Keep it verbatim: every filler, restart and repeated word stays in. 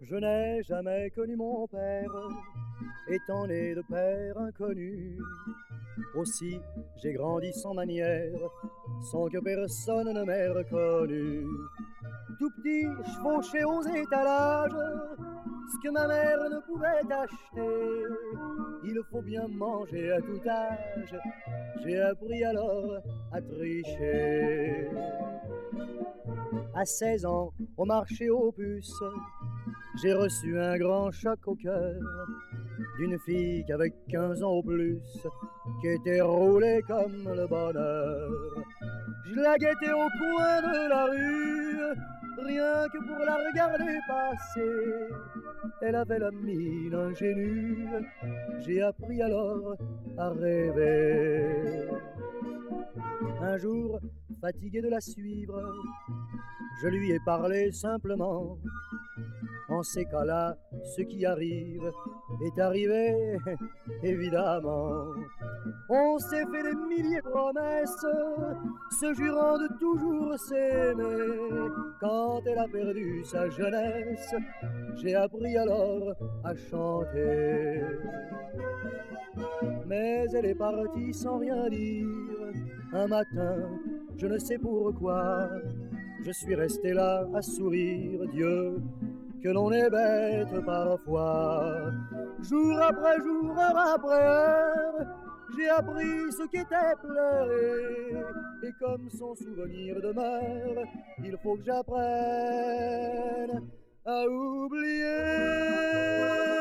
Je n'ai jamais connu mon père, étant né de père inconnu. Aussi j'ai grandi sans manière, sans que personne ne m'ait reconnu. Tout petit, je fauchais aux étalages ce que ma mère ne pouvait acheter. Il faut bien manger à tout âge, j'ai appris alors à tricher. À seize ans, au marché aux puces, j'ai reçu un grand choc au cœur d'une fille qui avait quinze ans au plus, qui était roulée comme le bonheur. Je la guettais au coin de la rue, rien que pour la regarder passer. Elle avait la mine ingénue, j'ai appris alors à rêver. Un jour, fatigué de la suivre, je lui ai parlé simplement. En ces cas-là, ce qui arrive est arrivé, évidemment. On s'est fait des milliers de promesses, se jurant de toujours s'aimer. Quand elle a perdu sa jeunesse, j'ai appris alors à chanter. Mais elle est partie sans rien dire. Un matin, je ne sais pourquoi, je suis resté là à sourire. Dieu, que l'on est bête parfois. Jour après jour, heure après heure, j'ai appris ce qu'était pleurer. Et comme son souvenir demeure, il faut que j'apprenne à oublier.